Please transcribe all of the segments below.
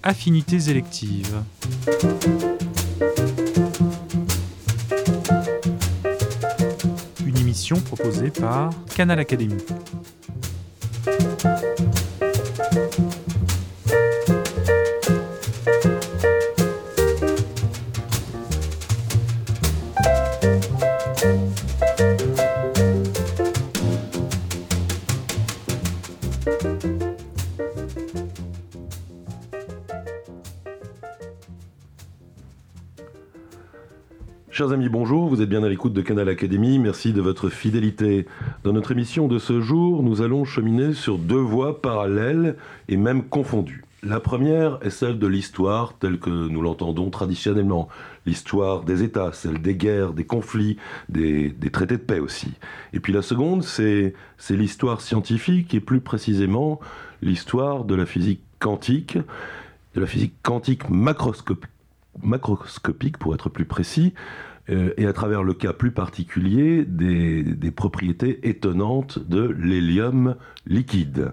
Affinités électives. Une émission proposée par Canal Académie. Chers amis, bonjour, vous êtes bien à l'écoute de Canal Académie, merci de votre fidélité. Dans notre émission de ce jour, nous allons cheminer sur deux voies parallèles et même confondues. La première est celle de l'histoire telle que nous l'entendons traditionnellement. L'histoire des États, celle des guerres, des conflits, des traités de paix aussi. Et puis la seconde, c'est l'histoire scientifique et plus précisément l'histoire de la physique quantique macroscopique pour être plus précis, et à travers le cas plus particulier des propriétés étonnantes de l'hélium liquide.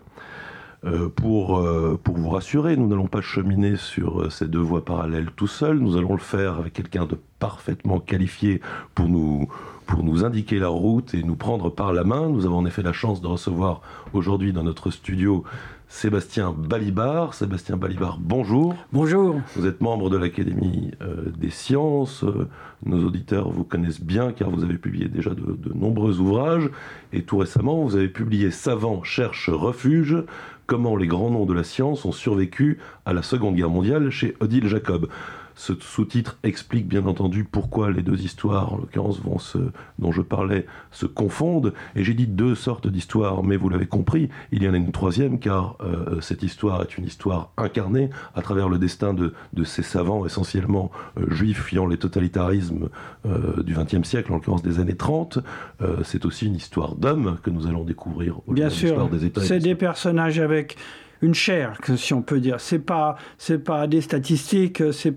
Pour vous rassurer, nous n'allons pas cheminer sur ces deux voies parallèles tout seuls, nous allons le faire avec quelqu'un de parfaitement qualifié pour nous indiquer la route et nous prendre par la main. Nous avons en effet la chance de recevoir aujourd'hui dans notre studio Sébastien Balibar. Sébastien Balibar, bonjour. Bonjour. Vous êtes membre de l'Académie des sciences. Nos auditeurs vous connaissent bien car vous avez publié déjà de nombreux ouvrages. Et tout récemment, vous avez publié « Savants cherchent refuge. Comment les grands noms de la science ont survécu à la Seconde Guerre mondiale » chez Odile Jacob. Ce sous-titre explique bien entendu pourquoi les deux histoires, en l'occurrence dont je parlais, se confondent. Et j'ai dit deux sortes d'histoires, mais vous l'avez compris, il y en a une troisième, car cette histoire est une histoire incarnée à travers le destin de ces savants, essentiellement juifs, fuyant les totalitarismes du XXe siècle, en l'occurrence des années 30. C'est aussi une histoire d'hommes que nous allons découvrir au bien de l'histoire sûr, des États. C'est des personnages avec une chair, si on peut dire. C'est pas des statistiques, c'est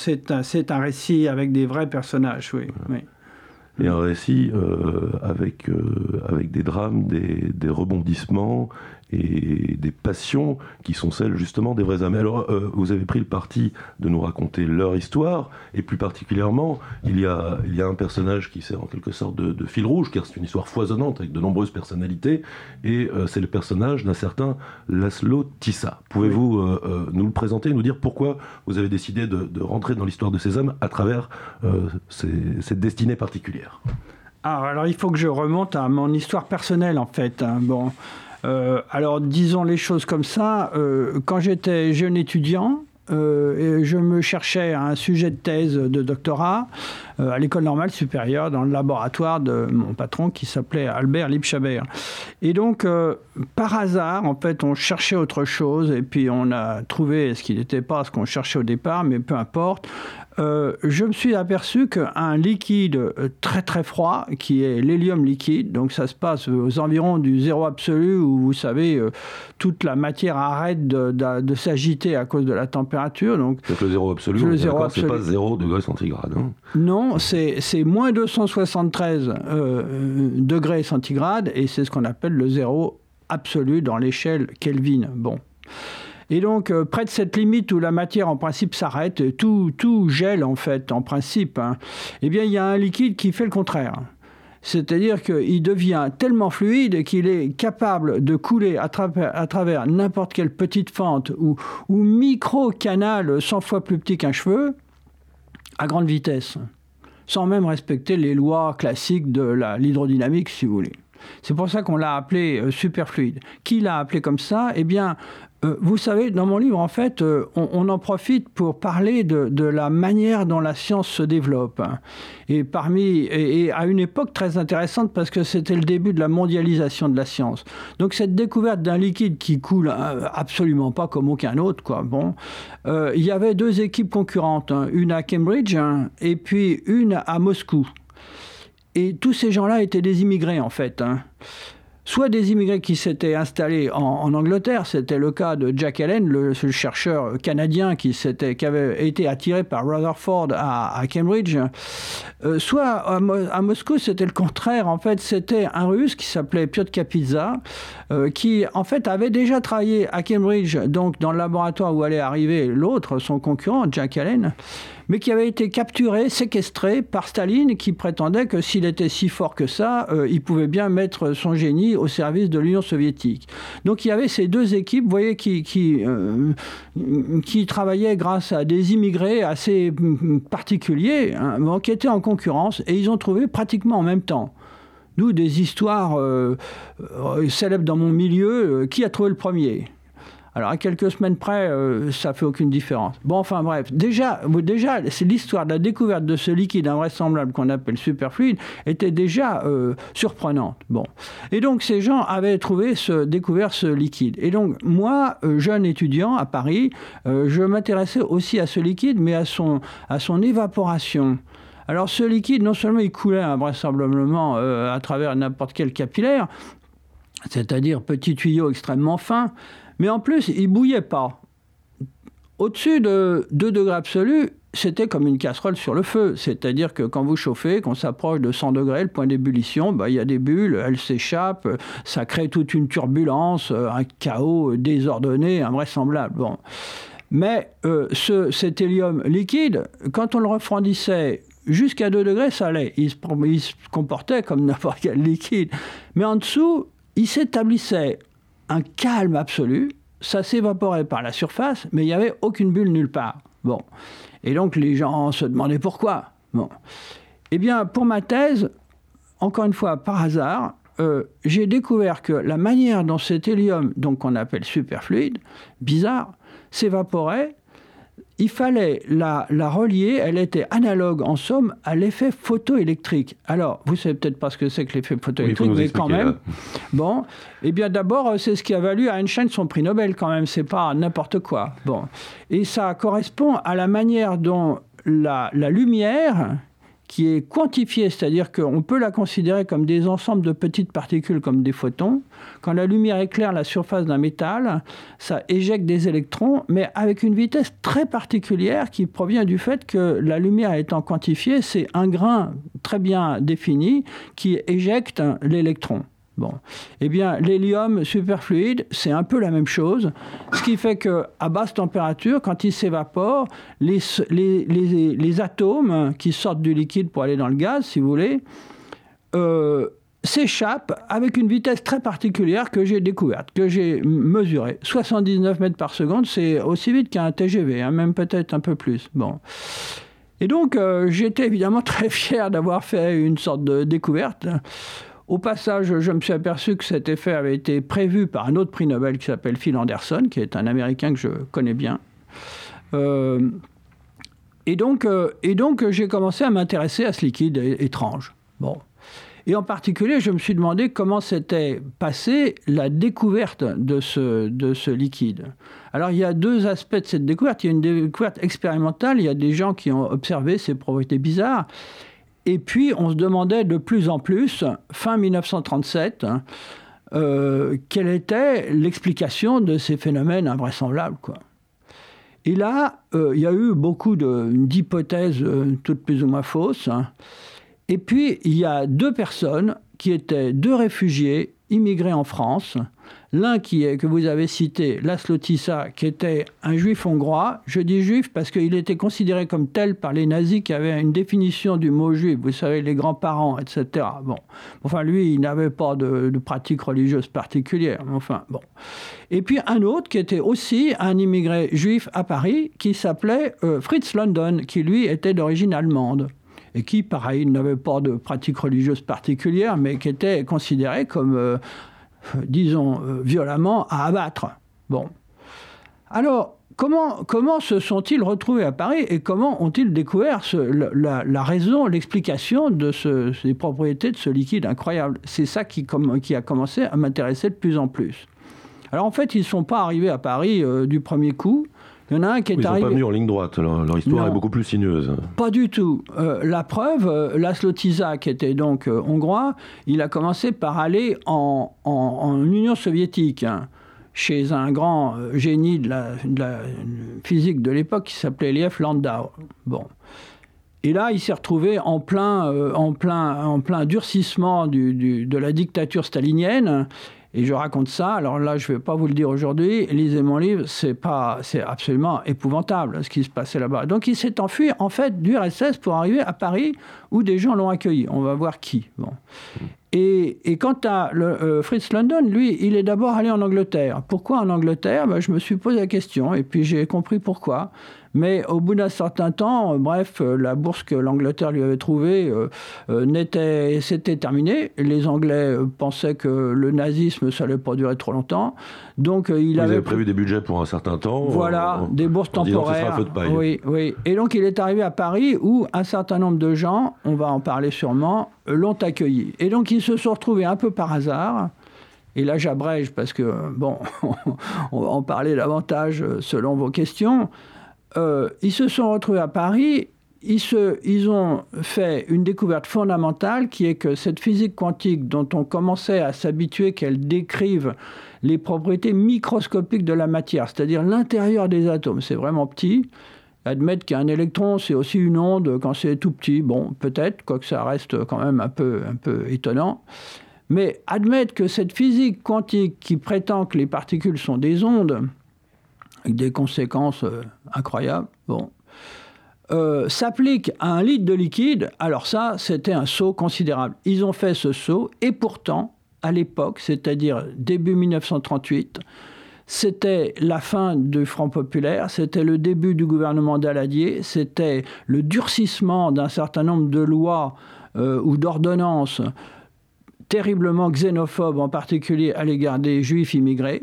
un récit avec des vrais personnages, oui. Voilà. Oui. Et un récit avec des drames, des rebondissements et des passions qui sont celles justement des vrais hommes. Alors, vous avez pris le parti de nous raconter leur histoire, et plus particulièrement, il y a un personnage qui sert en quelque sorte de fil rouge, car c'est une histoire foisonnante avec de nombreuses personnalités, et c'est le personnage d'un certain Laszlo Tissa. Pouvez-vous nous le présenter et nous dire pourquoi vous avez décidé de rentrer dans l'histoire de ces hommes à travers cette destinée particulière ? Alors, il faut que je remonte à mon histoire personnelle, en fait. Bon. Alors, disons les choses comme ça. Quand j'étais jeune étudiant, je me cherchais à un sujet de thèse de doctorat à l'École normale supérieure, dans le laboratoire de mon patron qui s'appelait Albert Liebschaber. Et donc, par hasard, en fait, on cherchait autre chose et puis on a trouvé ce qui n'était pas ce qu'on cherchait au départ, mais peu importe. Je me suis aperçu qu'un liquide très très froid, qui est l'hélium liquide, donc ça se passe aux environs du zéro absolu, où vous savez, toute la matière arrête de s'agiter à cause de la température. Donc le zéro absolu, c'est pas 0 degré centigrade. Hein. Non, c'est moins 273 degrés centigrades, et c'est ce qu'on appelle le zéro absolu dans l'échelle Kelvin. Bon. Et donc, près de cette limite où la matière, en principe, s'arrête, tout gèle, en fait, en principe, hein, eh bien, il y a un liquide qui fait le contraire. C'est-à-dire qu'il devient tellement fluide qu'il est capable de couler à travers n'importe quelle petite fente ou micro-canal 100 fois plus petit qu'un cheveu, à grande vitesse, sans même respecter les lois classiques de l'hydrodynamique, si vous voulez. C'est pour ça qu'on l'a appelé superfluide. Qui l'a appelé comme ça ? Eh bien, vous savez, dans mon livre, en fait, on en profite pour parler de la manière dont la science se développe. Et à une époque très intéressante, parce que c'était le début de la mondialisation de la science. Donc cette découverte d'un liquide qui coule absolument pas comme aucun autre, quoi. Bon, il y avait deux équipes concurrentes, une à Cambridge et puis une à Moscou. Et tous ces gens-là étaient des immigrés, en fait. soit des immigrés qui s'étaient installés en Angleterre, c'était le cas de Jack Allen, ce chercheur canadien qui avait été attiré par Rutherford à Cambridge, soit à Moscou, c'était le contraire. En fait, c'était un Russe qui s'appelait Piotr Kapitsa, qui en fait avait déjà travaillé à Cambridge, donc dans le laboratoire où allait arriver l'autre, son concurrent, Jack Allen, mais qui avait été capturé, séquestré par Staline, qui prétendait que s'il était si fort que ça, il pouvait bien mettre son génie au service de l'Union soviétique. Donc il y avait ces deux équipes, vous voyez, qui travaillaient grâce à des immigrés assez particuliers, hein, qui étaient en concurrence, et ils ont trouvé pratiquement en même temps. D'où des histoires célèbres dans mon milieu, qui a trouvé le premier ? Alors, à quelques semaines près, ça ne fait aucune différence. Bon, enfin bref, déjà c'est l'histoire de la découverte de ce liquide invraisemblable qu'on appelle superfluide était déjà surprenante. Bon. Et donc, ces gens avaient découvert ce liquide. Et donc, moi, jeune étudiant à Paris, je m'intéressais aussi à ce liquide, mais à son évaporation. Alors, ce liquide, non seulement il coulait invraisemblablement à travers n'importe quel capillaire, c'est-à-dire petit tuyau extrêmement fin, mais en plus, il ne bouillait pas. Au-dessus de 2 degrés absolus, c'était comme une casserole sur le feu. C'est-à-dire que quand vous chauffez, quand on s'approche de 100 degrés, le point d'ébullition, il y a des bulles, elles s'échappent, ça crée toute une turbulence, un chaos désordonné, invraisemblable. Bon. Mais cet hélium liquide, quand on le refroidissait jusqu'à 2 degrés, ça allait. Il se comportait comme n'importe quel liquide. Mais en dessous, il s'établissait un calme absolu, ça s'évaporait par la surface, mais il n'y avait aucune bulle nulle part. Bon. Et donc les gens se demandaient pourquoi. Bon. Eh bien, pour ma thèse, encore une fois, par hasard, j'ai découvert que la manière dont cet hélium, donc qu'on appelle superfluide, bizarre, s'évaporait, il fallait la relier, elle était analogue en somme à l'effet photoélectrique. Alors, vous ne savez peut-être pas ce que c'est que l'effet photoélectrique, mais quand même. Bon, eh bien d'abord, c'est ce qui a valu à Einstein son prix Nobel quand même, c'est pas n'importe quoi. Bon, et ça correspond à la manière dont la lumière, qui est quantifiée, c'est-à-dire qu'on peut la considérer comme des ensembles de petites particules comme des photons. Quand la lumière éclaire la surface d'un métal, ça éjecte des électrons, mais avec une vitesse très particulière qui provient du fait que la lumière étant quantifiée, c'est un grain très bien défini qui éjecte l'électron. Bon. Eh bien, l'hélium superfluide, c'est un peu la même chose, ce qui fait qu'à basse température, quand il s'évapore, les atomes qui sortent du liquide pour aller dans le gaz, si vous voulez, s'échappent avec une vitesse très particulière que j'ai découverte, que j'ai mesurée. 79 mètres par seconde, c'est aussi vite qu'un TGV, hein, même peut-être un peu plus. Bon. Et donc, j'étais évidemment très fier d'avoir fait une sorte de découverte. Au passage, je me suis aperçu que cet effet avait été prévu par un autre prix Nobel qui s'appelle Phil Anderson, qui est un Américain que je connais bien. Et donc, j'ai commencé à m'intéresser à ce liquide étrange. Bon. Et en particulier, je me suis demandé comment s'était passée la découverte de ce liquide. Alors, il y a 2 aspects de cette découverte. Il y a une découverte expérimentale. Il y a des gens qui ont observé ces propriétés bizarres. Et puis, on se demandait de plus en plus, fin 1937, quelle était l'explication de ces phénomènes invraisemblables, quoi. Et là, il y a eu beaucoup d'hypothèses, toutes plus ou moins fausses. Hein. Et puis, il y a 2 personnes qui étaient 2 réfugiés immigrés en France. L'un que vous avez cité, Laszlo Tisza, qui était un juif hongrois. Je dis juif parce qu'il était considéré comme tel par les nazis qui avaient une définition du mot juif. Vous savez, les grands-parents, etc. Bon. Enfin, lui, il n'avait pas de pratique religieuse particulière. Enfin, bon. Et puis un autre qui était aussi un immigré juif à Paris, qui s'appelait Fritz London, qui lui était d'origine allemande. Et qui, pareil, n'avait pas de pratique religieuse particulière, mais qui était considéré comme... disons, violemment à abattre. Bon. Alors, comment se sont-ils retrouvés à Paris et comment ont-ils découvert la raison, l'explication de ces propriétés de ce liquide incroyable? C'est ça qui a commencé à m'intéresser de plus en plus. Alors, en fait, ils ne sont pas arrivés à Paris du premier coup. Il y en a un qui est arrivé... Ils sont pas venus en ligne droite, leur histoire est beaucoup plus sinueuse. Pas du tout. La preuve, Laszlo Tisza, qui était donc hongrois, il a commencé par aller en Union soviétique, hein, chez un grand génie de la physique de l'époque qui s'appelait Lev Landau. Bon. Et là, il s'est retrouvé en plein durcissement de la dictature stalinienne. Et je raconte ça. Alors là, je ne vais pas vous le dire aujourd'hui. Lisez mon livre. C'est absolument épouvantable ce qui se passait là-bas. Donc, il s'est enfui, en fait, du RSS pour arriver à Paris, où des gens l'ont accueilli. On va voir qui. Bon. Et quant à Fritz London, lui, il est d'abord allé en Angleterre. Pourquoi en Angleterre ? Je me suis posé la question. Et puis, j'ai compris pourquoi. Mais au bout d'un certain temps, la bourse que l'Angleterre lui avait trouvée s'était terminée. Les Anglais pensaient que le nazisme, ça n'allait pas durer trop longtemps. Donc, il avait prévu des budgets pour un certain temps. Voilà, des bourses temporaires. Un feu de paille. Oui. Et donc, il est arrivé à Paris où un certain nombre de gens, on va en parler sûrement, l'ont accueilli. Et donc, ils se sont retrouvés un peu par hasard. Et là, j'abrège parce que, on va en parler davantage selon vos questions. Ils se sont retrouvés à Paris, ils ont fait une découverte fondamentale qui est que cette physique quantique dont on commençait à s'habituer qu'elle décrive les propriétés microscopiques de la matière, c'est-à-dire l'intérieur des atomes, c'est vraiment petit. Admettre qu'un électron, c'est aussi une onde quand c'est tout petit, bon, peut-être, quoique ça reste quand même un peu étonnant. Mais admettre que cette physique quantique qui prétend que les particules sont des ondes, avec des conséquences incroyables, s'applique à un litre de liquide, alors ça, c'était un saut considérable. Ils ont fait ce saut, et pourtant, à l'époque, c'est-à-dire début 1938, c'était la fin du Front populaire, c'était le début du gouvernement Daladier, c'était le durcissement d'un certain nombre de lois ou d'ordonnances terriblement xénophobes, en particulier à l'égard des Juifs immigrés.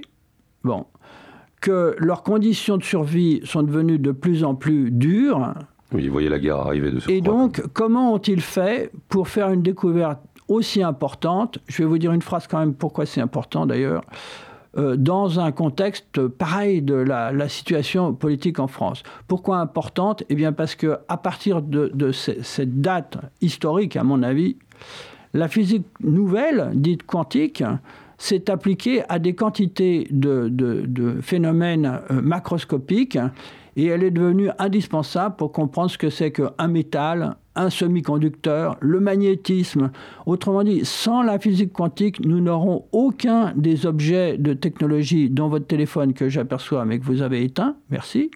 Que leurs conditions de survie sont devenues de plus en plus dures. Oui, ils voyaient la guerre arriver de surcroît. Et donc, comment ont-ils fait pour faire une découverte aussi importante ? Je vais vous dire une phrase quand même, pourquoi c'est important d'ailleurs, dans un contexte pareil de la situation politique en France. Pourquoi importante ? Eh bien parce qu'à partir de cette date historique, à mon avis, la physique nouvelle, dite quantique, s'est appliquée à des quantités de phénomènes macroscopiques et elle est devenue indispensable pour comprendre ce que c'est qu'un métal, un semi-conducteur, le magnétisme. Autrement dit, sans la physique quantique, nous n'aurons aucun des objets de technologie dont votre téléphone que j'aperçois mais que vous avez éteint, merci.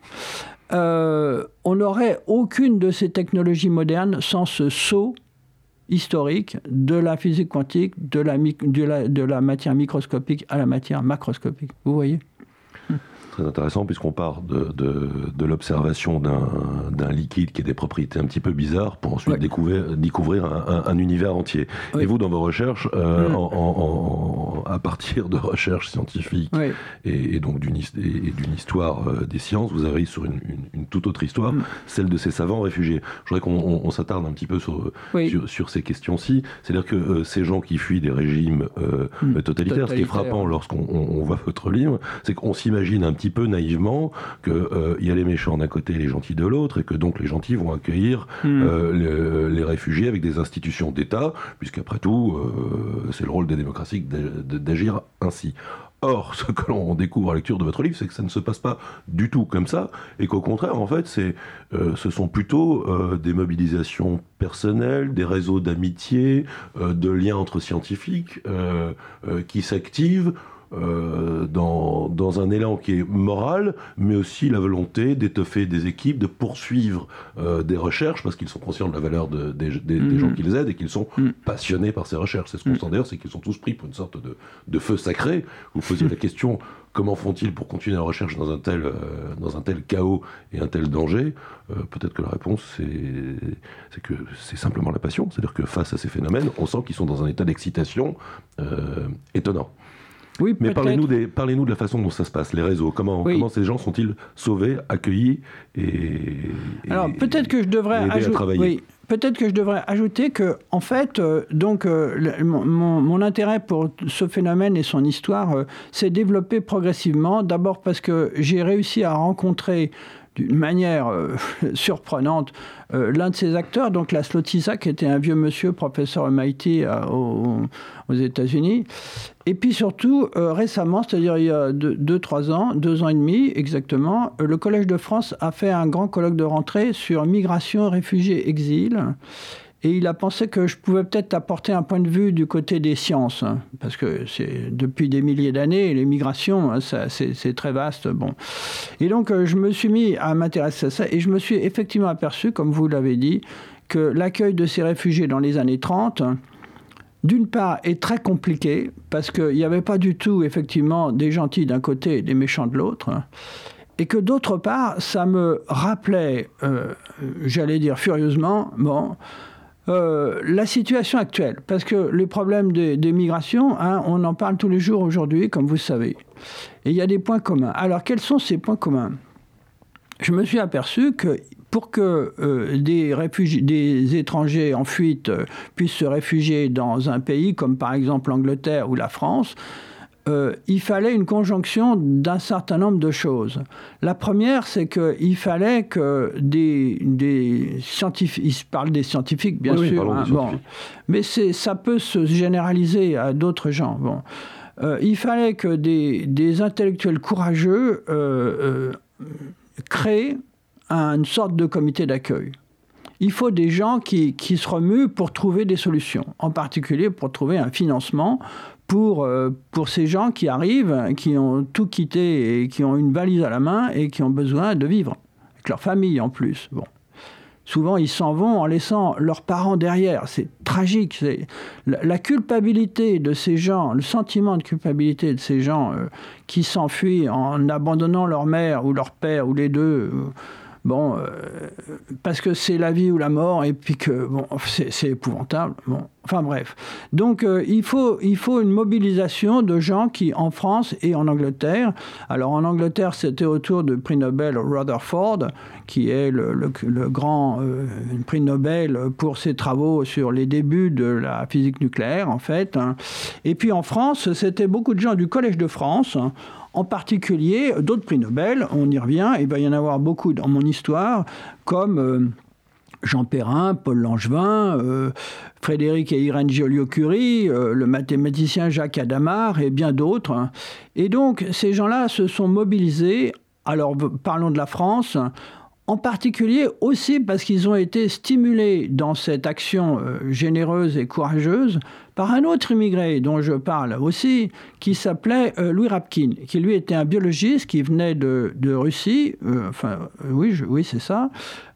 On n'aurait aucune de ces technologies modernes sans ce saut historique de la physique quantique, de la matière microscopique à la matière macroscopique. Vous voyez ? Très intéressant puisqu'on part de l'observation d'un liquide qui a des propriétés un petit peu bizarres pour ensuite découvrir un univers entier. Oui. Et vous, dans vos recherches, à partir de recherches scientifiques et donc d'une histoire des sciences, vous arrivez sur une toute autre histoire, celle de ces savants réfugiés. Je voudrais qu'on s'attarde un petit peu sur ces questions-ci. C'est-à-dire que ces gens qui fuient des régimes totalitaires, ce qui est frappant lorsqu'on voit votre livre, c'est qu'on s'imagine un petit peu naïvement qu'il y a les méchants d'un côté et les gentils de l'autre, et que donc les gentils vont accueillir les réfugiés avec des institutions d'État, puisqu'après tout, c'est le rôle des démocraties d'agir ainsi. Or, ce que l'on découvre à la lecture de votre livre, c'est que ça ne se passe pas du tout comme ça, et qu'au contraire, en fait, ce sont plutôt des mobilisations personnelles, des réseaux d'amitié, de liens entre scientifiques qui s'activent dans un élan qui est moral, mais aussi la volonté d'étoffer des équipes, de poursuivre des recherches, parce qu'ils sont conscients de la valeur des gens qu'ils aident et qu'ils sont passionnés par ces recherches. C'est ce qu'on sent d'ailleurs, c'est qu'ils sont tous pris pour une sorte de feu sacré. Vous posiez la question, comment font-ils pour continuer la recherche dans un tel chaos et un tel danger ? Peut-être que la réponse, c'est que c'est simplement la passion. C'est-à-dire que face à ces phénomènes, on sent qu'ils sont dans un état d'excitation étonnant. Oui, mais parlez-nous de la façon dont ça se passe, les réseaux. Comment ces gens sont-ils sauvés, accueillis Alors, peut-être que je devrais ajouter que, en fait, mon intérêt pour ce phénomène et son histoire s'est développé progressivement. D'abord parce que j'ai réussi à rencontrer d'une manière surprenante l'un de ces acteurs, donc Laszlo Tisza, qui était un vieux monsieur, professeur MIT aux États-Unis. Et puis surtout, récemment, c'est-à-dire il y a 2 ans et demi exactement, le Collège de France a fait un grand colloque de rentrée sur migration, réfugiés, exil. Et il a pensé que je pouvais peut-être apporter un point de vue du côté des sciences, hein, parce que c'est depuis des milliers d'années, les migrations, hein, c'est très vaste. Bon. Et donc, je me suis mis à m'intéresser à ça, et je me suis effectivement aperçu, comme vous l'avez dit, que l'accueil de ces réfugiés dans les années 30, d'une part, est très compliqué, parce qu'il n'y avait pas du tout, effectivement, des gentils d'un côté et des méchants de l'autre, hein, et que d'autre part, ça me rappelait, j'allais dire furieusement, la situation actuelle, parce que les problèmes des migrations, hein, on en parle tous les jours aujourd'hui, comme vous savez. Et il y a des points communs. Alors, quels sont ces points communs ? Je me suis aperçu que pour que des étrangers en fuite puissent se réfugier dans un pays, comme par exemple l'Angleterre ou la France, il fallait une conjonction d'un certain nombre de choses. La première, c'est qu'il fallait que des scientifiques, ils parlent des scientifiques bien sûr, hein, mais ça peut se généraliser à d'autres gens. Bon. Il fallait que des intellectuels courageux créent une sorte de comité d'accueil. Il faut des gens qui se remuent pour trouver des solutions, en particulier pour trouver un financement pour ces gens qui arrivent, qui ont tout quitté et qui ont une valise à la main et qui ont besoin de vivre, avec leur famille en plus. Bon. Souvent, ils s'en vont en laissant leurs parents derrière. C'est tragique. La culpabilité de ces gens, le sentiment de culpabilité de ces gens qui s'enfuient en abandonnant leur mère ou leur père ou les deux... parce que c'est la vie ou la mort, et puis que c'est épouvantable. Bon, enfin bref. Donc il faut une mobilisation de gens qui, en France et en Angleterre, alors en Angleterre c'était autour du prix Nobel Rutherford, qui est le grand prix Nobel pour ses travaux sur les débuts de la physique nucléaire en fait. Hein. Et puis en France, c'était beaucoup de gens du Collège de France, hein, en particulier, d'autres prix Nobel, on y revient, il va y en avoir beaucoup dans mon histoire, comme Jean Perrin, Paul Langevin, Frédéric et Irène Joliot-Curie, le mathématicien Jacques Hadamard et bien d'autres. Et donc, ces gens-là se sont mobilisés, alors parlons de la France, en particulier aussi parce qu'ils ont été stimulés dans cette action généreuse et courageuse par un autre immigré dont je parle aussi, qui s'appelait Louis Rapkin, qui lui était un biologiste qui venait de Russie, oui c'est ça,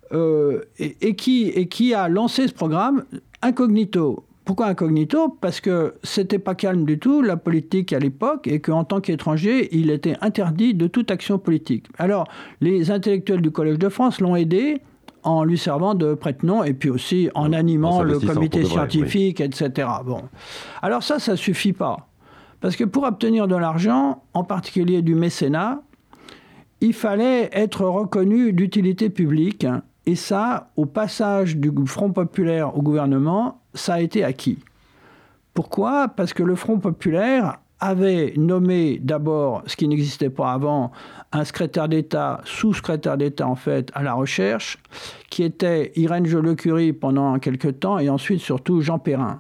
et qui a lancé ce programme incognito. Pourquoi incognito ? Parce que c'était pas calme du tout, la politique à l'époque, et qu'en tant qu'étranger, il était interdit de toute action politique. Alors, les intellectuels du Collège de France l'ont aidé en lui servant de prête-nom, et puis aussi en animant le comité scientifique, oui. Etc. Bon. Alors ça suffit pas. Parce que pour obtenir de l'argent, en particulier du mécénat, il fallait être reconnu d'utilité publique, et ça, au passage du Front populaire au gouvernement, ça a été acquis. Pourquoi ? Parce que le Front populaire avait nommé d'abord, ce qui n'existait pas avant, un secrétaire d'État, sous-secrétaire d'État en fait, à la recherche, qui était Irène Joliot-Curie pendant quelques temps, et ensuite surtout Jean Perrin.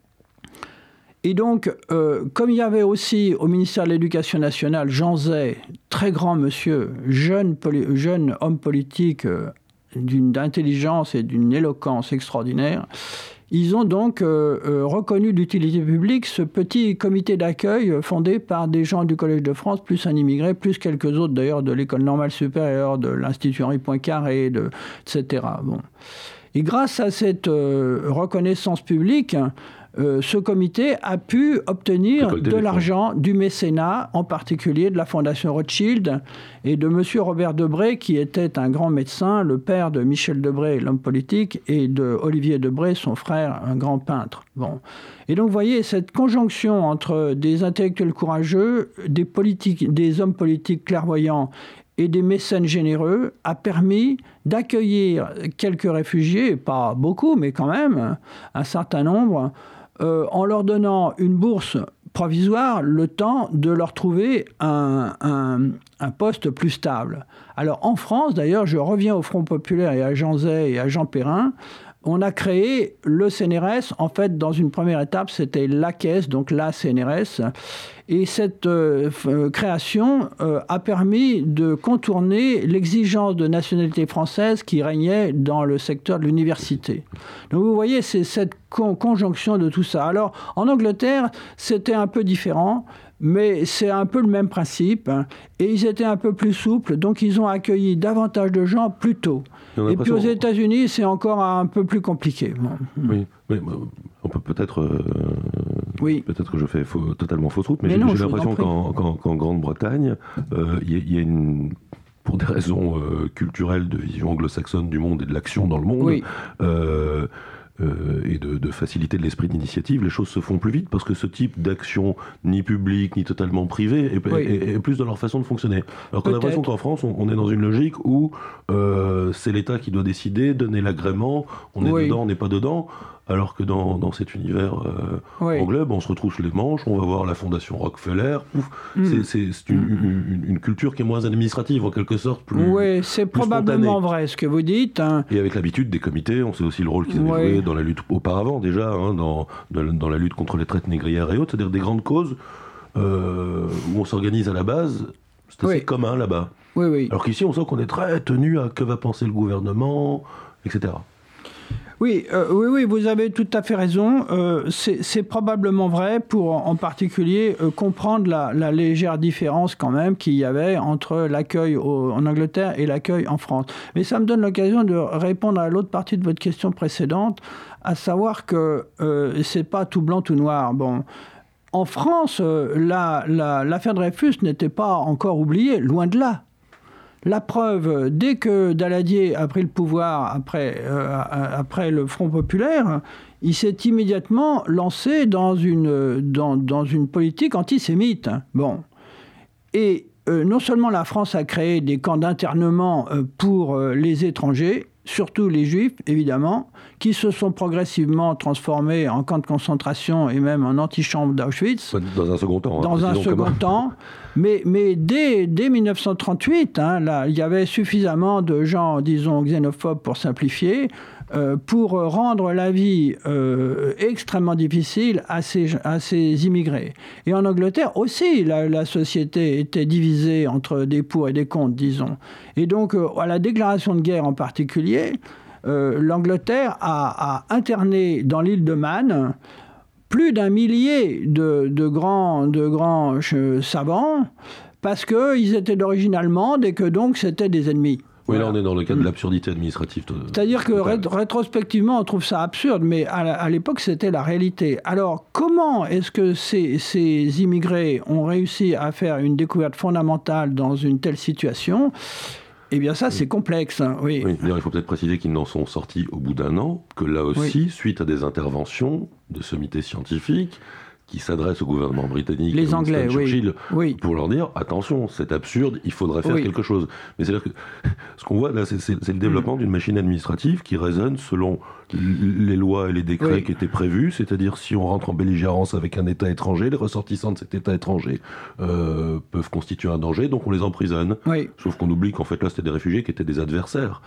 Et donc, comme il y avait aussi au ministère de l'Éducation nationale Jean Zay, très grand monsieur, jeune homme politique, d'une intelligence et d'une éloquence extraordinaire, ils ont donc reconnu d'utilité publique ce petit comité d'accueil fondé par des gens du Collège de France, plus un immigré, plus quelques autres d'ailleurs de l'École normale supérieure, de l'Institut Henri Poincaré, etc. Bon. Et grâce à cette reconnaissance publique, ce comité a pu obtenir de l'argent du mécénat, en particulier de la Fondation Rothschild et de M. Robert Debré, qui était un grand médecin, le père de Michel Debré, l'homme politique, et de Olivier Debré, son frère, un grand peintre. Bon. Et donc, vous voyez, cette conjonction entre des intellectuels courageux, des hommes politiques clairvoyants et des mécènes généreux a permis d'accueillir quelques réfugiés, pas beaucoup, mais quand même un certain nombre, en leur donnant une bourse provisoire, le temps de leur trouver un poste plus stable. Alors en France, d'ailleurs, je reviens au Front Populaire et à Jean Zay et à Jean Perrin, on a créé le CNRS. En fait, dans une première étape, c'était la caisse, donc la CNRS. Et cette création a permis de contourner l'exigence de nationalité française qui régnait dans le secteur de l'université. Donc vous voyez, c'est cette conjonction de tout ça. Alors, en Angleterre, c'était un peu différent, mais c'est un peu le même principe. Et ils étaient un peu plus souples, donc ils ont accueilli davantage de gens plus tôt. Et puis aux États-Unis, c'est encore un peu plus compliqué. Oui, on peut peut-être... Peut-être que je fais totalement fausse route, mais j'ai l'impression qu'en Grande-Bretagne, il y a pour des raisons culturelles de vision anglo-saxonne du monde et de l'action dans le monde, et de faciliter de l'esprit d'initiative, les choses se font plus vite parce que ce type d'action, ni publique, ni totalement privée, est plus dans leur façon de fonctionner. Alors qu'on a l'impression qu'en France, on est dans une logique où c'est l'État qui doit décider, donner l'agrément, on est dedans, on n'est pas dedans. Alors que dans cet univers anglais, on se retrousse les manches, on va voir la fondation Rockefeller. C'est une culture qui est moins administrative, en quelque sorte. Oui, c'est probablement vrai ce que vous dites. Hein. Et avec l'habitude des comités, on sait aussi le rôle qu'ils avaient joué dans la lutte auparavant déjà, dans la lutte contre les traites négrières et autres, c'est-à-dire des grandes causes où on s'organise à la base. C'est assez commun là-bas. Alors qu'ici, on sent qu'on est très tenu à que va penser le gouvernement, etc. Oui, vous avez tout à fait raison. C'est probablement vrai pour, en particulier, comprendre la légère différence quand même qu'il y avait entre l'accueil en Angleterre et l'accueil en France. Mais ça me donne l'occasion de répondre à l'autre partie de votre question précédente, à savoir que c'est pas tout blanc, tout noir. Bon. En France, l'affaire Dreyfus n'était pas encore oubliée, loin de là. La preuve, dès que Daladier a pris le pouvoir après le Front Populaire, il s'est immédiatement lancé dans une politique antisémite. Bon. Et non seulement la France a créé des camps d'internement pour les étrangers, surtout les Juifs, évidemment, qui se sont progressivement transformés en camps de concentration et même en antichambre d'Auschwitz. Dans un second temps. Dans un second temps. Mais dès 1938, là, il y avait suffisamment de gens, disons, xénophobes pour simplifier, pour rendre la vie extrêmement difficile à ces immigrés. Et en Angleterre aussi, la société était divisée entre des pour et des contre, disons. Et donc, à la déclaration de guerre en particulier, l'Angleterre a interné dans l'île de Man plus d'1 millier de grands savants, parce qu'ils étaient d'origine allemande et que donc c'était des ennemis. Oui, là on est dans le cadre de l'absurdité administrative. C'est-à-dire que rétrospectivement on trouve ça absurde, mais à l'époque c'était la réalité. Alors comment est-ce que ces immigrés ont réussi à faire une découverte fondamentale dans une telle situation ? Eh bien ça, c'est complexe. Oui. D'ailleurs, il faut peut-être préciser qu'ils n'en sont sortis au bout d'1 an, que là aussi, suite à des interventions de sommités scientifiques qui s'adressent au gouvernement britannique, les Anglais, Churchill, pour leur dire, attention, c'est absurde, il faudrait faire quelque chose. Mais c'est-à-dire que ce qu'on voit là, c'est le développement d'une machine administrative qui résonne selon les lois et les décrets qui étaient prévus, c'est-à-dire si on rentre en belligérance avec un État étranger, les ressortissants de cet État étranger peuvent constituer un danger, donc on les emprisonne. Sauf qu'on oublie qu'en fait là, c'était des réfugiés qui étaient des adversaires.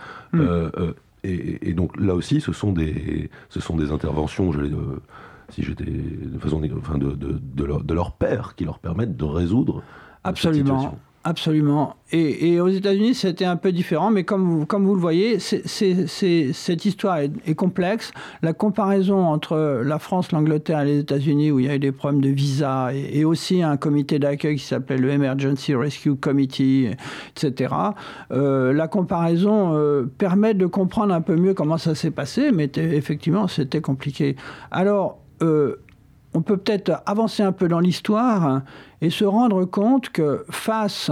Et donc là aussi, ce sont des interventions, si j'étais de façon de leur père, qui leur permettent de résoudre cette situation. Absolument. Et aux États-Unis, c'était un peu différent, mais comme vous le voyez, cette histoire est complexe. La comparaison entre la France, l'Angleterre et les États-Unis, où il y a eu des problèmes de visa, et aussi un comité d'accueil qui s'appelait le Emergency Rescue Committee, etc. La comparaison permet de comprendre un peu mieux comment ça s'est passé, mais effectivement, c'était compliqué. Alors, on peut peut-être avancer un peu dans l'histoire et se rendre compte que face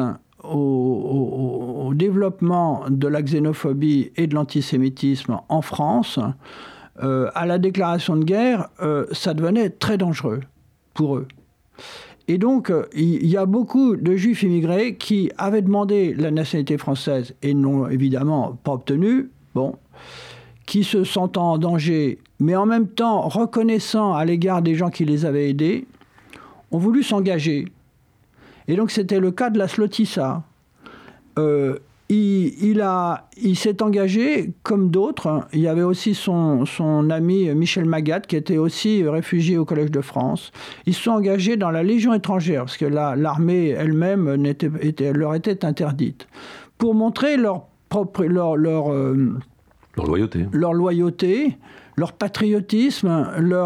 au développement de la xénophobie et de l'antisémitisme en France, à la déclaration de guerre, ça devenait très dangereux pour eux. Et donc, il y a beaucoup de juifs immigrés qui avaient demandé la nationalité française et ne l'ont évidemment pas obtenue, qui se sentant en danger, mais en même temps reconnaissant à l'égard des gens qui les avaient aidés, ont voulu s'engager. Et donc, c'était le cas de Laszlo Tisza. Il s'est engagé comme d'autres. Il y avait aussi son ami Michel Magat, qui était aussi réfugié au Collège de France. Ils se sont engagés dans la Légion étrangère, parce que l'armée elle-même leur était interdite, pour montrer leur loyauté, leur patriotisme,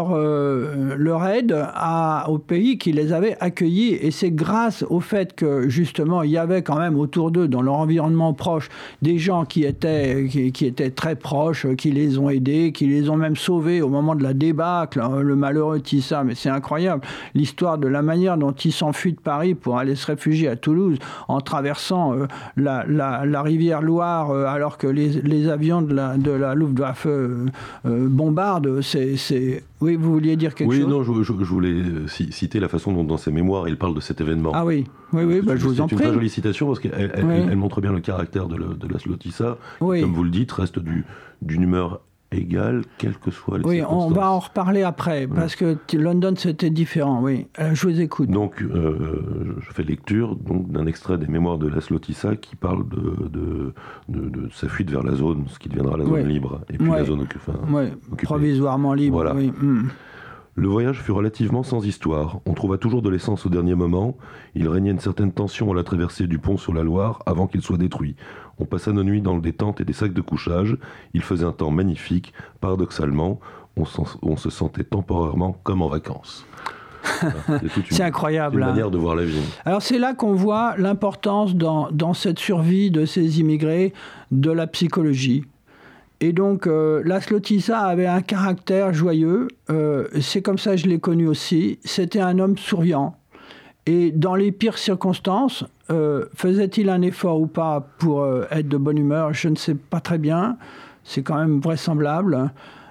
leur aide au pays qui les avait accueillis. Et c'est grâce au fait que, justement, il y avait quand même autour d'eux, dans leur environnement proche, des gens qui étaient très proches, qui les ont aidés, qui les ont même sauvés au moment de la débâcle. Le malheureux Tisza, mais c'est incroyable, l'histoire de la manière dont il s'enfuit de Paris pour aller se réfugier à Toulouse, en traversant la rivière Loire, alors que les avions de la Luftwaffe bombarde, Oui, vous vouliez dire quelque chose ? Oui, non, je voulais citer la façon dont, dans ses mémoires, il parle de cet événement. Ah oui, je vous en prie. C'est une très jolie citation, parce qu'elle montre bien le caractère de Laszlo Tisza, qui, comme vous le dites, reste d'une humeur égale, quelles que soient les circonstances. On va en reparler après, parce que London, c'était différent, oui. Je vous écoute. Donc, je fais lecture d'un extrait des mémoires de Laszlo Tisza qui parle de sa fuite vers la zone, ce qui deviendra la zone libre, et puis la zone occupée. Provisoirement libre, voilà. Oui. Le voyage fut relativement sans histoire. On trouva toujours de l'essence au dernier moment. Il régnait une certaine tension à la traversée du pont sur la Loire avant qu'il soit détruit. On passa nos nuits dans des tentes et des sacs de couchage. Il faisait un temps magnifique. Paradoxalement, on se sentait temporairement comme en vacances. C'est incroyable. C'est une manière de voir la vie. Alors c'est là qu'on voit l'importance dans cette survie de ces immigrés de la psychologie. Et donc, Laszlo Tisza avait un caractère joyeux. C'est comme ça que je l'ai connu aussi. C'était un homme souriant. Et dans les pires circonstances, faisait-il un effort ou pas pour être de bonne humeur ? Je ne sais pas très bien. C'est quand même vraisemblable.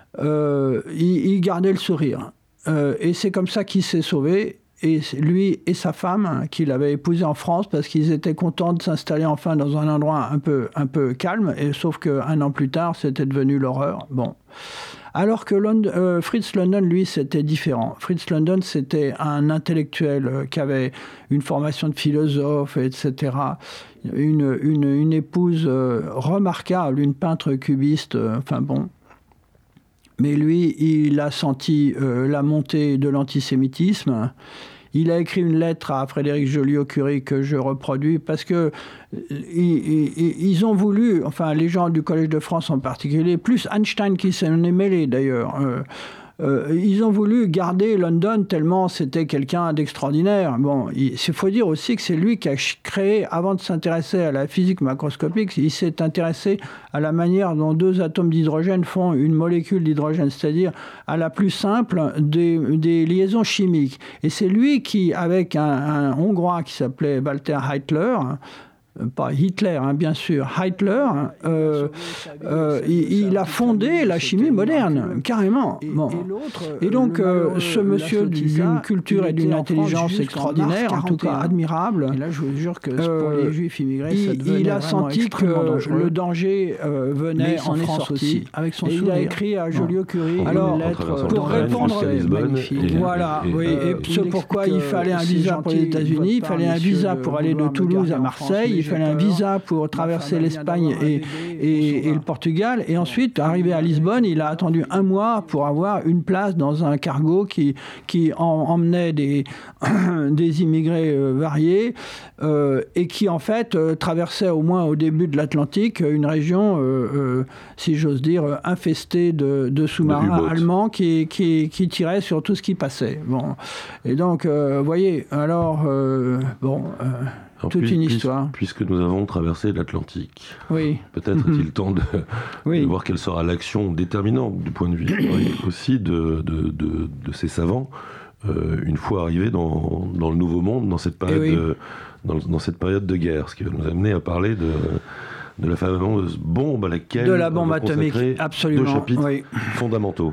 Il gardait le sourire. Et c'est comme ça qu'il s'est sauvé. Et lui et sa femme, qu'il avait épousée en France, parce qu'ils étaient contents de s'installer enfin dans un endroit un peu calme, et sauf qu'un an plus tard, c'était devenu l'horreur. Bon. Alors que Fritz London, lui, c'était différent. Fritz London, c'était un intellectuel qui avait une formation de philosophe, etc. Une épouse remarquable, une peintre cubiste, Mais lui, il a senti la montée de l'antisémitisme. Il a écrit une lettre à Frédéric Joliot-Curie que je reproduis parce que ils ont voulu, les gens du Collège de France en particulier, plus Einstein qui s'en est mêlé d'ailleurs, ils ont voulu garder London tellement c'était quelqu'un d'extraordinaire. Bon, il faut dire aussi que c'est lui qui a créé, avant de s'intéresser à la physique macroscopique, il s'est intéressé à la manière dont deux atomes d'hydrogène font une molécule d'hydrogène, c'est-à-dire à la plus simple des liaisons chimiques. Et c'est lui qui, avec un Hongrois qui s'appelait Walter Heitler, pas Hitler, bien sûr, Heitler, il a fondé la chimie moderne, carrément. Bon. Et donc, ce monsieur d'une culture et d'une intelligence extraordinaire, en tout cas admirable, et là, je vous jure que pour les juifs immigrés, il a senti que le danger venait en France aussi, avec son sourire. Il a écrit à Joliot-Curie une lettre pour répondre à magnifique. Voilà, et ce pourquoi il fallait un visa pour les États-Unis, il fallait un visa pour aller de Toulouse à Marseille, il fallait un visa pour traverser l'Espagne et le Portugal. Et ensuite, arrivé à Lisbonne, il a attendu 1 mois pour avoir une place dans un cargo qui emmenait des immigrés variés et qui, en fait, traversait au moins au début de l'Atlantique une région, si j'ose dire, infestée de sous-marins allemands qui tiraient sur tout ce qui passait. Bon. Et donc, vous voyez, alors, toute une histoire. Puisque nous avons traversé l'Atlantique, peut-être est-il temps de voir quelle sera l'action déterminante du point de vue aussi de ces savants une fois arrivé dans le Nouveau Monde, dans cette période, dans cette période de guerre, ce qui va nous amener à parler de la fameuse bombe à laquelle de la bombe atomique, absolument, 2 chapitres fondamentaux.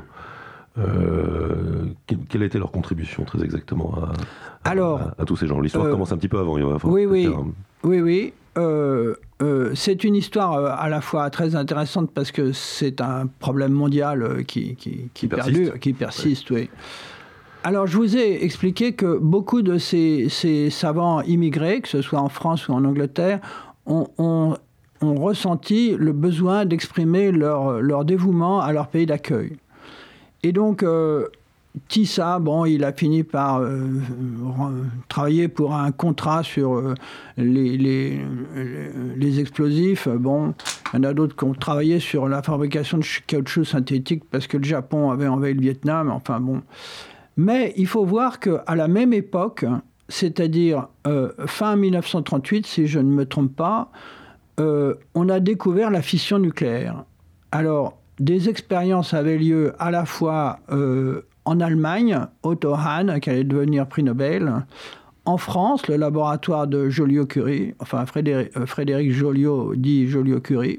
Quelle était leur contribution très exactement à tous ces gens? L'histoire commence un petit peu avant. Oui. C'est une histoire à la fois très intéressante parce que c'est un problème mondial qui persiste. Oui. Alors, je vous ai expliqué que beaucoup de ces savants immigrés, que ce soit en France ou en Angleterre, ont ressenti le besoin d'exprimer leur dévouement à leur pays d'accueil. Et donc, Tissa, il a fini par travailler pour un contrat sur les explosifs. Bon, il y en a d'autres qui ont travaillé sur la fabrication de caoutchouc synthétique parce que le Japon avait envahi le Vietnam. Enfin bon. Mais il faut voir qu'à la même époque, c'est-à-dire fin 1938, si je ne me trompe pas, on a découvert la fission nucléaire. Alors, des expériences avaient lieu à la fois en Allemagne, Otto Hahn, qui allait devenir prix Nobel, en France, le laboratoire de Joliot-Curie, enfin Frédéric Joliot dit Joliot-Curie,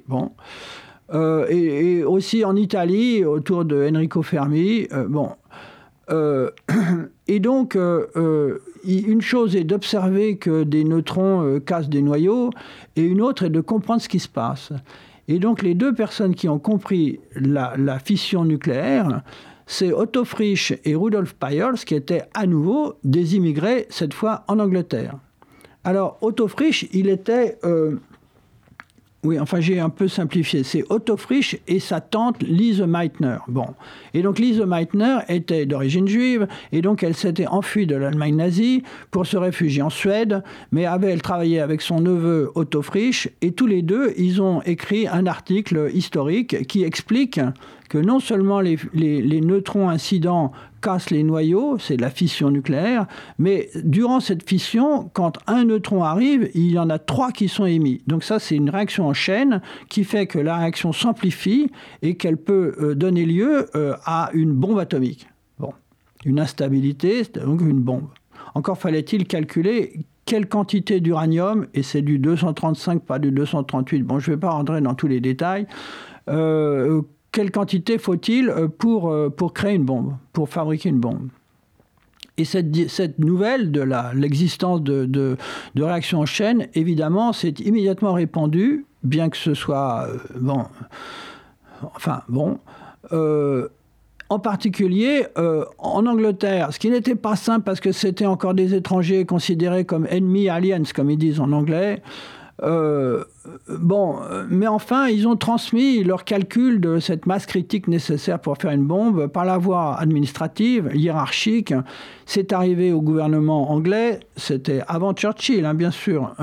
et aussi en Italie, autour de Enrico Fermi, et donc, une chose est d'observer que des neutrons cassent des noyaux, et une autre est de comprendre ce qui se passe. Et donc, les 2 personnes qui ont compris la fission nucléaire, c'est Otto Frisch et Rudolf Peierls, qui étaient à nouveau des immigrés, cette fois en Angleterre. Alors, Otto Frisch, il était... j'ai un peu simplifié. C'est Otto Frisch et sa tante Lise Meitner. Bon. Et donc Lise Meitner était d'origine juive, et donc elle s'était enfuie de l'Allemagne nazie pour se réfugier en Suède, mais elle travaillait avec son neveu Otto Frisch, et tous les deux, ils ont écrit un article historique qui explique que non seulement les neutrons incidents cassent les noyaux, c'est de la fission nucléaire, mais durant cette fission, quand un neutron arrive, il y en a 3 qui sont émis. Donc ça, c'est une réaction en chaîne qui fait que la réaction s'amplifie et qu'elle peut donner lieu à une bombe atomique. Bon, une instabilité, c'est donc une bombe. Encore fallait-il calculer quelle quantité d'uranium, et c'est du 235, pas du 238, je ne vais pas rentrer dans tous les détails, quelle quantité faut-il pour créer une bombe, pour fabriquer une bombe. Et cette nouvelle de l'existence de réactions en chaîne, évidemment, s'est immédiatement répandue, bien que ce soit... en particulier en Angleterre, ce qui n'était pas simple parce que c'était encore des étrangers considérés comme enemy aliens, comme ils disent en anglais. Mais enfin, ils ont transmis leur calcul de cette masse critique nécessaire pour faire une bombe par la voie administrative, hiérarchique. C'est arrivé au gouvernement anglais, c'était avant Churchill, bien sûr.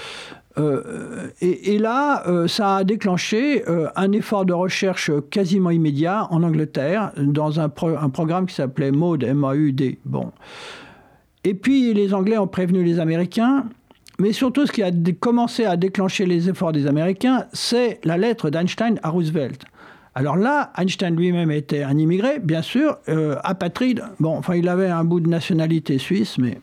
Et là, ça a déclenché un effort de recherche quasiment immédiat en Angleterre, dans un programme qui s'appelait MAUD, M-A-U-D. Bon. Et puis, les Anglais ont prévenu les Américains. Mais surtout, ce qui a commencé à déclencher les efforts des Américains, c'est la lettre d'Einstein à Roosevelt. Alors là, Einstein lui-même était un immigré, bien sûr, apatride. Il avait un bout de nationalité suisse, mais...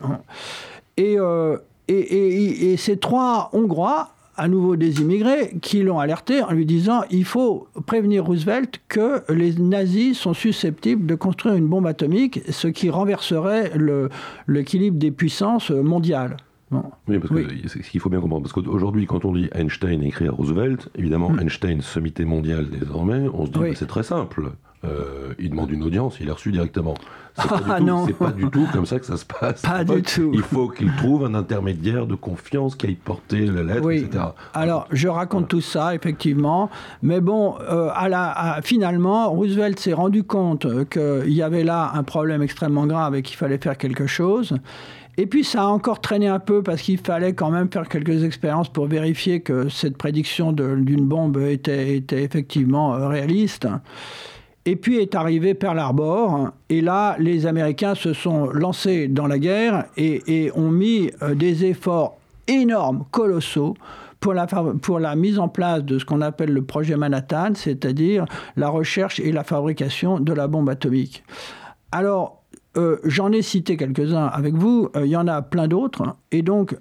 Et ces 3 Hongrois, à nouveau des immigrés, qui l'ont alerté en lui disant « Il faut prévenir Roosevelt que les nazis sont susceptibles de construire une bombe atomique, ce qui renverserait l'équilibre des puissances mondiales. » Bon. Oui, parce que c'est ce qu'il faut bien comprendre. Parce qu'aujourd'hui, quand on dit Einstein écrit à Roosevelt, évidemment, Einstein, sommité mondiale désormais, on se dit c'est très simple. Il demande une audience, il est reçu directement. C'est pas du tout comme ça que ça se passe. Pas du tout. Il faut qu'il trouve un intermédiaire de confiance qui aille porter la lettre, etc. Alors, je raconte tout ça, effectivement. Mais finalement, Roosevelt s'est rendu compte qu'il y avait là un problème extrêmement grave et qu'il fallait faire quelque chose. Et puis, ça a encore traîné un peu parce qu'il fallait quand même faire quelques expériences pour vérifier que cette prédiction d'une bombe était effectivement réaliste. Et puis est arrivé Pearl Harbor, et là, les Américains se sont lancés dans la guerre et ont mis des efforts énormes, colossaux, pour la mise en place de ce qu'on appelle le projet Manhattan, c'est-à-dire la recherche et la fabrication de la bombe atomique. Alors, j'en ai cité quelques-uns avec vous, il y en a plein d'autres. Et donc,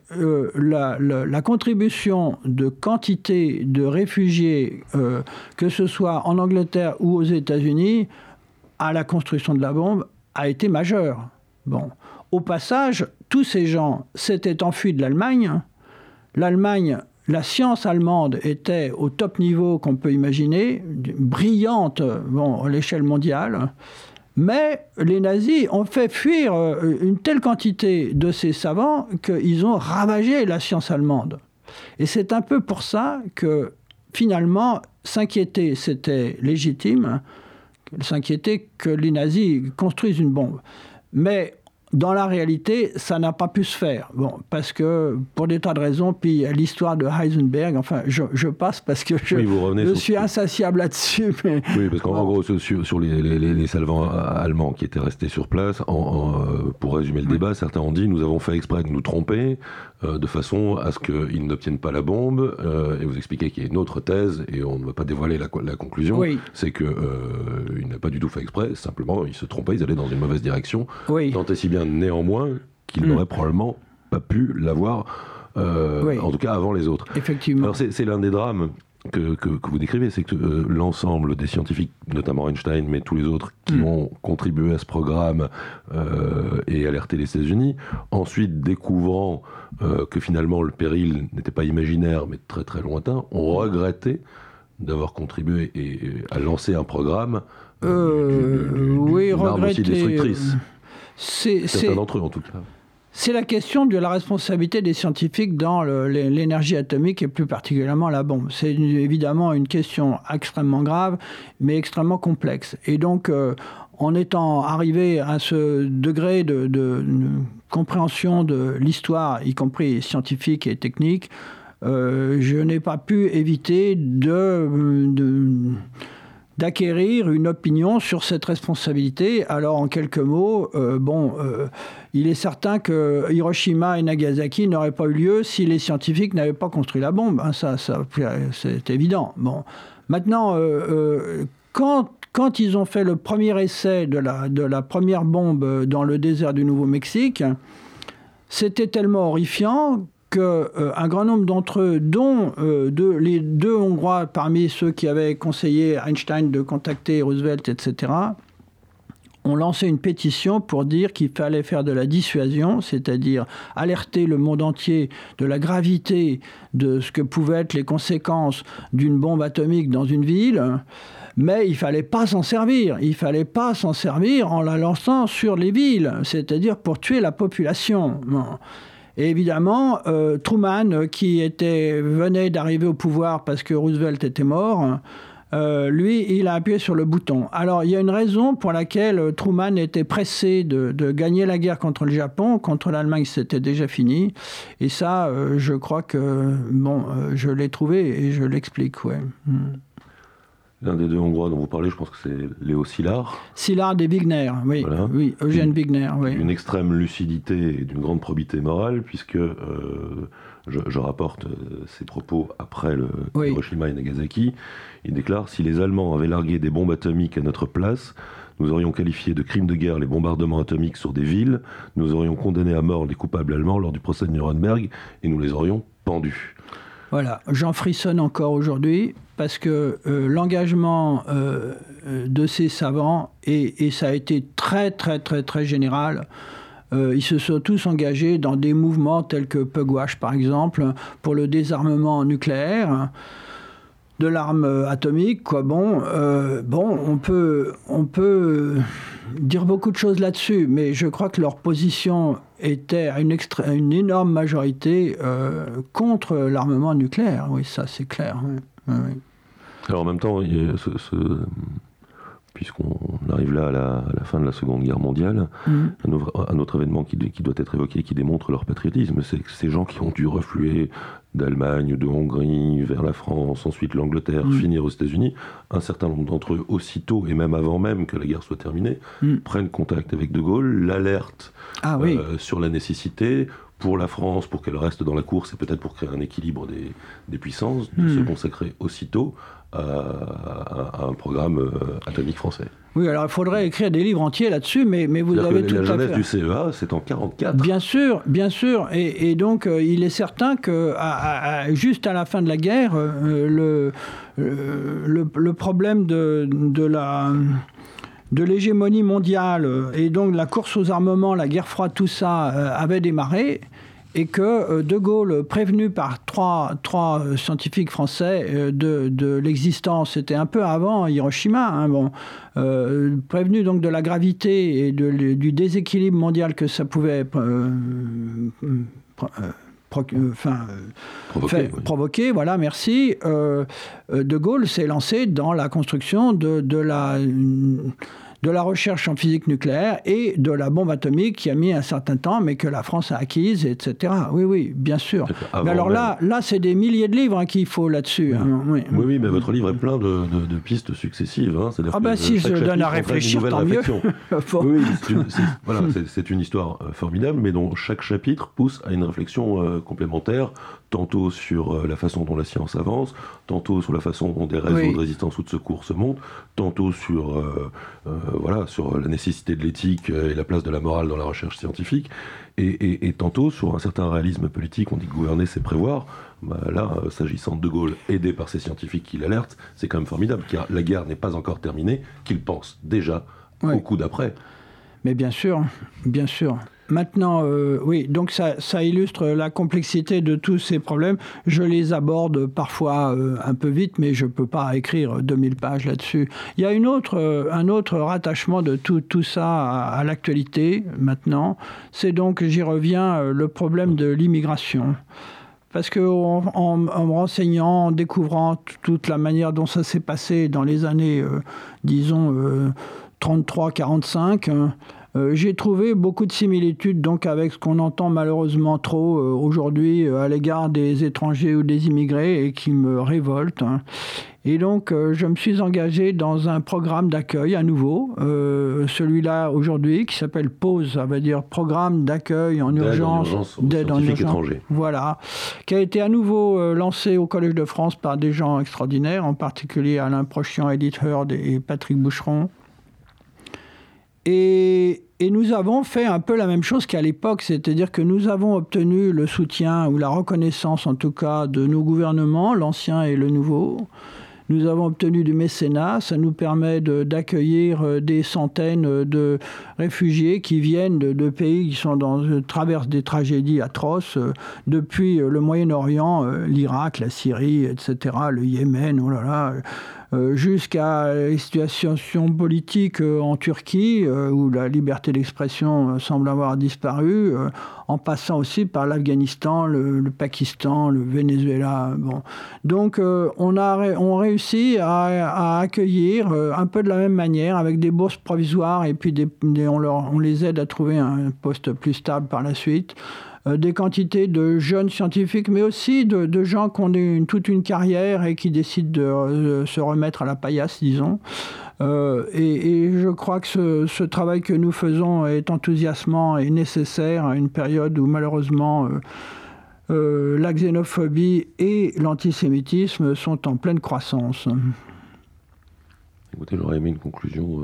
la contribution de quantité de réfugiés, que ce soit en Angleterre ou aux États-Unis, à la construction de la bombe, a été majeure. Bon. Au passage, tous ces gens s'étaient enfuis de l'Allemagne. L'Allemagne, la science allemande était au top niveau qu'on peut imaginer, brillante à l'échelle mondiale. Mais les nazis ont fait fuir une telle quantité de ces savants qu'ils ont ravagé la science allemande. Et c'est un peu pour ça que, finalement, s'inquiéter, c'était légitime. S'inquiéter que les nazis construisent une bombe. Mais dans la réalité, ça n'a pas pu se faire. Bon, parce que, pour des tas de raisons, puis l'histoire de Heisenberg, enfin, je passe parce que je suis insatiable là-dessus. Mais... Oui, parce qu'en gros, sur les savants allemands qui étaient restés sur place, pour résumer le débat, certains ont dit « nous avons fait exprès de nous tromper de façon à ce qu'ils n'obtiennent pas la bombe ». Et vous expliquez qu'il y a une autre thèse, et on ne va pas dévoiler la conclusion, c'est qu'ils n'ont pas du tout fait exprès, simplement, ils se trompaient, ils allaient dans une mauvaise direction, tant et si bien néanmoins qu'il n'aurait probablement pas pu l'avoir, en tout cas avant les autres. Effectivement. Alors c'est l'un des drames que vous décrivez, c'est que l'ensemble des scientifiques, notamment Einstein, mais tous les autres qui ont contribué à ce programme et alerté les États-Unis, ensuite découvrant que finalement le péril n'était pas imaginaire mais très très lointain, ont regretté d'avoir contribué à lancer un programme d'une arme aussi destructrice. Certains d'entre eux, en tout cas. C'est la question de la responsabilité des scientifiques dans l'énergie atomique et plus particulièrement la bombe. C'est évidemment une question extrêmement grave, mais extrêmement complexe. Et donc, en étant arrivé à ce degré de compréhension de l'histoire, y compris scientifique et technique, je n'ai pas pu éviter d'acquérir une opinion sur cette responsabilité. Alors, en quelques mots, il est certain que Hiroshima et Nagasaki n'auraient pas eu lieu si les scientifiques n'avaient pas construit la bombe. Hein, ça c'est évident. Bon. Maintenant, quand ils ont fait le premier essai de la première bombe dans le désert du Nouveau-Mexique, c'était tellement horrifiant qu'un grand nombre d'entre eux, dont les deux Hongrois parmi ceux qui avaient conseillé Einstein de contacter Roosevelt, etc., ont lancé une pétition pour dire qu'il fallait faire de la dissuasion, c'est-à-dire alerter le monde entier de la gravité de ce que pouvaient être les conséquences d'une bombe atomique dans une ville, mais il ne fallait pas s'en servir. Il ne fallait pas s'en servir en la lançant sur les villes, c'est-à-dire pour tuer la population. Bon. Et évidemment, Truman, qui venait d'arriver au pouvoir parce que Roosevelt était mort, lui, il a appuyé sur le bouton. Alors, il y a une raison pour laquelle Truman était pressé de gagner la guerre contre le Japon. Contre l'Allemagne, c'était déjà fini. Et ça, je crois que, je l'ai trouvé et je l'explique, ouais. L'un des deux Hongrois dont vous parlez, je pense que c'est Léo Szilard. Szilard et Wigner, oui. Voilà. Oui, Eugène Wigner, oui. Une extrême lucidité et d'une grande probité morale, puisque je rapporte ses propos après Hiroshima et Nagasaki. Il déclare « Si les Allemands avaient largué des bombes atomiques à notre place, nous aurions qualifié de crimes de guerre les bombardements atomiques sur des villes, nous aurions condamné à mort les coupables allemands lors du procès de Nuremberg et nous les aurions pendus. » Voilà, j'en frissonne encore aujourd'hui parce que l'engagement de ces savants, et ça a été très très très très général, ils se sont tous engagés dans des mouvements tels que Pugwash par exemple, pour le désarmement nucléaire de l'arme atomique, quoi. On peut dire beaucoup de choses là-dessus, mais je crois que leur position était à une énorme majorité contre l'armement nucléaire. Oui, ça c'est clair. Oui. Alors en même temps, puisqu'on arrive là à la fin de la Seconde Guerre mondiale, un autre événement qui doit être évoqué, qui démontre leur patriotisme, c'est que ces gens qui ont dû refluer d'Allemagne, de Hongrie, vers la France, ensuite l'Angleterre, finir aux États-Unis, un certain nombre d'entre eux, aussitôt et même avant même que la guerre soit terminée, prennent contact avec De Gaulle, l'alertent sur la nécessité pour la France, pour qu'elle reste dans la course et peut-être pour créer un équilibre des puissances, de se consacrer aussitôt à un programme atomique français. Oui, alors il faudrait écrire des livres entiers là-dessus, mais vous avez tout à fait... La genèse du CEA, c'est en 1944. Bien sûr. Et donc, il est certain que juste à la fin de la guerre, le problème de l'hégémonie mondiale et donc la course aux armements, la guerre froide, tout ça avait démarré. Et que De Gaulle, prévenu par trois scientifiques français de l'existence, c'était un peu avant Hiroshima, prévenu donc de la gravité et du déséquilibre mondial que ça pouvait provoquer, voilà, merci. De Gaulle s'est lancé dans la construction de la recherche en physique nucléaire et de la bombe atomique qui a mis un certain temps, mais que la France a acquise, etc. Oui, bien sûr. Mais alors là, c'est des milliers de livres qu'il faut là-dessus. Oui, mais votre livre est plein de pistes successives. Si je donne à réfléchir, tant mieux. Oui, c'est une histoire formidable, mais dont chaque chapitre pousse à une réflexion complémentaire, tantôt sur la façon dont la science avance, tantôt sur la façon dont des réseaux de résistance ou de secours se montent, tantôt sur la nécessité de l'éthique et la place de la morale dans la recherche scientifique, et tantôt sur un certain réalisme politique. On dit que gouverner, c'est prévoir. Là, s'agissant de Gaulle, aidé par ces scientifiques qui l'alertent, c'est quand même formidable, car la guerre n'est pas encore terminée, qu'il pense déjà au coup d'après. Mais bien sûr. Maintenant, donc ça illustre la complexité de tous ces problèmes. Je les aborde parfois un peu vite, mais je ne peux pas écrire 2000 pages là-dessus. Il y a un autre rattachement de tout ça à l'actualité maintenant. C'est donc, j'y reviens, le problème de l'immigration. Parce qu'en me renseignant, en découvrant toute la manière dont ça s'est passé dans les années, 33-45, j'ai trouvé beaucoup de similitudes donc avec ce qu'on entend malheureusement trop aujourd'hui à l'égard des étrangers ou des immigrés et qui me révolte. Et donc je me suis engagé dans un programme d'accueil à nouveau, celui-là aujourd'hui qui s'appelle PAUSE, ça veut dire Programme d'accueil en urgence, d'aide en urgence étrangers. Voilà, qui a été à nouveau lancé au Collège de France par des gens extraordinaires, en particulier Alain Prochian, Edith Heard et Patrick Boucheron. Et nous avons fait un peu la même chose qu'à l'époque, c'est-à-dire que nous avons obtenu le soutien, ou la reconnaissance en tout cas, de nos gouvernements, l'ancien et le nouveau. Nous avons obtenu du mécénat, ça nous permet d'accueillir des centaines de réfugiés qui viennent de pays qui traversent des tragédies atroces, depuis le Moyen-Orient, l'Irak, la Syrie, etc., le Yémen, jusqu'à les situations politiques en Turquie, où la liberté d'expression semble avoir disparu, en passant aussi par l'Afghanistan, le Pakistan, le Venezuela. Bon. Donc on réussit à accueillir un peu de la même manière, avec des bourses provisoires, et puis on les aide à trouver un poste plus stable par la suite. Des quantités de jeunes scientifiques, mais aussi de gens qui ont toute une carrière et qui décident de se remettre à la paillasse, disons. Et je crois que ce travail que nous faisons est enthousiasmant et nécessaire à une période où malheureusement la xénophobie et l'antisémitisme sont en pleine croissance. Écoutez, j'aurais aimé une conclusion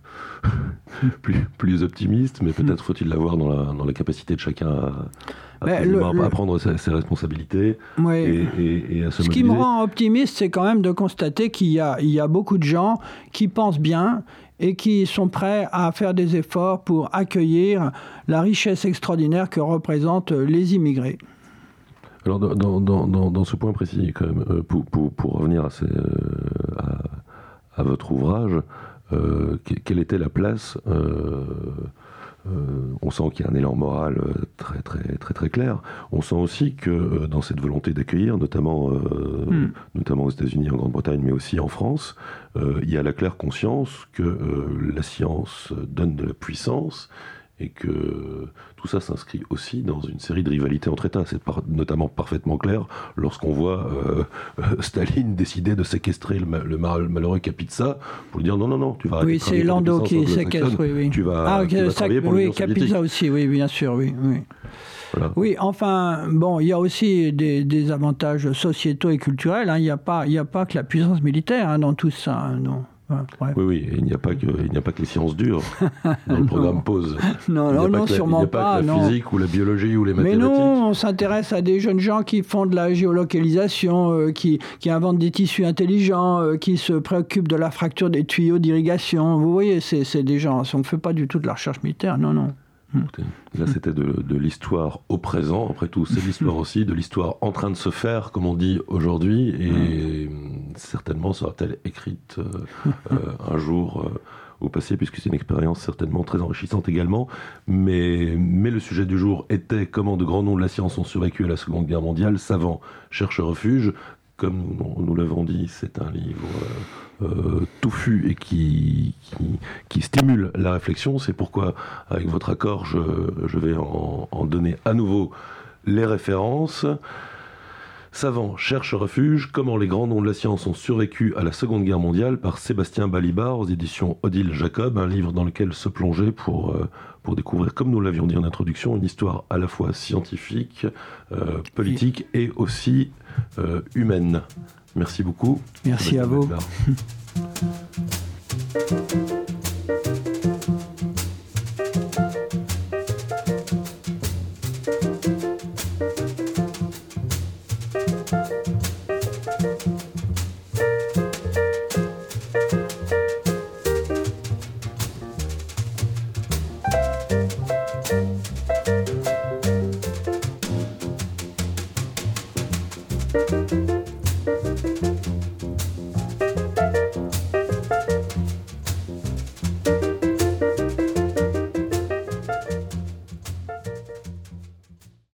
plus optimiste, mais peut-être faut-il l'avoir dans la capacité de chacun à prendre ses responsabilités et à se mobiliser. Ce qui me rend optimiste, c'est quand même de constater qu'il y a beaucoup de gens qui pensent bien et qui sont prêts à faire des efforts pour accueillir la richesse extraordinaire que représentent les immigrés. Alors, dans ce point précis, quand même, pour revenir à votre ouvrage, quelle était la place on sent qu'il y a un élan moral très, très, très, très clair. On sent aussi que dans cette volonté d'accueillir, notamment aux États-Unis, en Grande-Bretagne, mais aussi en France, il y a la claire conscience que la science donne de la puissance et que tout ça s'inscrit aussi dans une série de rivalités entre États. C'est notamment parfaitement clair lorsqu'on voit Staline décider de séquestrer le malheureux Kapitsa pour lui dire non, tu vas arrêter de travailler. Oui, c'est Landau qui séquestre, oui. Tu vas travailler pour l'Union soviétique. Kapitsa aussi, oui, bien sûr, oui. Voilà. Oui, enfin, bon, il y a aussi des avantages sociétaux et culturels. Hein. Il n'y a pas que la puissance militaire dans tout ça. Non. Ouais. Oui, il n'y a pas que les sciences dures dans le programme PAUSE. Non, sûrement pas. Il n'y a pas que la physique ou la biologie ou les mathématiques. Mais non, on s'intéresse à des jeunes gens qui font de la géolocalisation, qui inventent des tissus intelligents, qui se préoccupent de la fracture des tuyaux d'irrigation. Vous voyez, c'est des gens, on ne fait pas du tout de la recherche militaire, non. Là, c'était de l'histoire au présent. Après tout, c'est l'histoire aussi de l'histoire en train de se faire, comme on dit aujourd'hui. Et certainement sera-t-elle écrite un jour au passé, puisque c'est une expérience certainement très enrichissante également. Mais le sujet du jour était comment de grands noms de la science ont survécu à la Seconde Guerre mondiale. Savants cherchent refuge. Comme nous l'avons dit, c'est un livre touffu et qui stimule la réflexion. C'est pourquoi, avec votre accord, je vais en donner à nouveau les références. Savants cherchent refuge, comment les grands noms de la science ont survécu à la Seconde Guerre mondiale, par Sébastien Balibar aux éditions Odile Jacob, un livre dans lequel se plonger pour découvrir, comme nous l'avions dit en introduction, une histoire à la fois scientifique, politique et aussi humaine. Merci beaucoup. Merci à vous.